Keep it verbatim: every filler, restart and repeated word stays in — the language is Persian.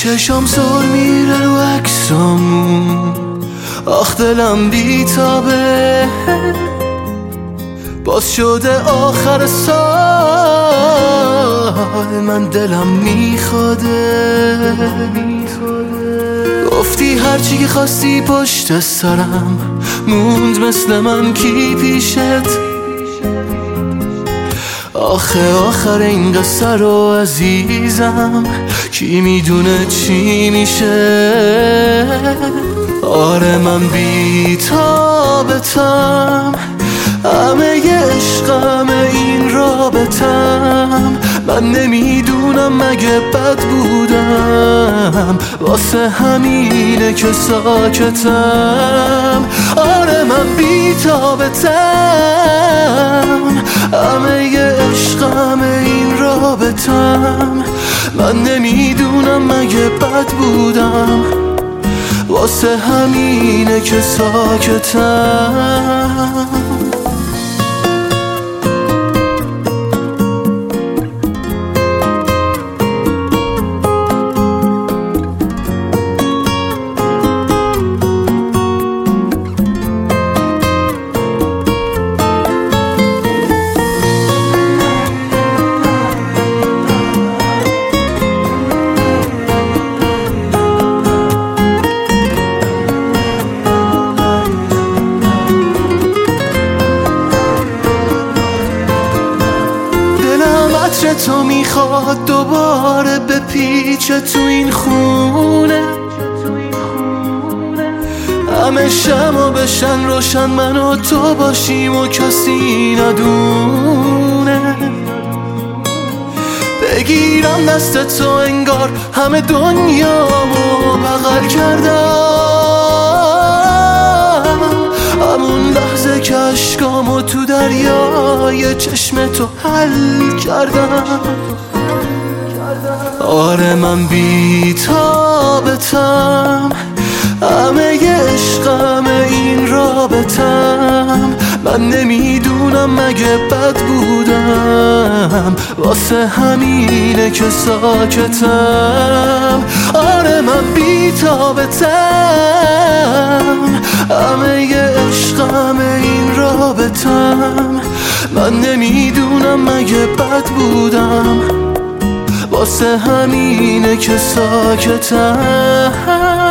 چشام سر میره رو عکسامون، آخ دلم بیتابه، باز شده آخر سال من دلم میخواده. گفتی هرچی که خواستی پشت سرم موند مثل من کی پیشت، آخه آخر این قصه رو عزیزم کی میدونه چی میشه. آره من بی‌تابتم، همه عشقم این رابطم، من نمیدونم مگه بد بودم، واسه همینه که ساکتم. آره من بی‌تابتم، همه عشقم این رابطم، من نمیدونم مگه بد بودم، واسه همینه که ساکتم. تو میخواد دوباره بپیچه تو این خونه، همه شما بشن روشن من و تو باشیم و کسی ندونه. بگیرم دست تو انگار همه دنیامو بغل کردم، همون لحظه که عشقامو تو دریای چشم تو حل کردم. آره من بی‌تابتم، همه عشقم این رابطم، من نمیدونم مگه بد بودم، واسه همینه که ساکتم. آره من بی‌تابتم، همه عشقم این رابطم، من نمیدونم مگه بد بودم، واسه همینه که ساکتم.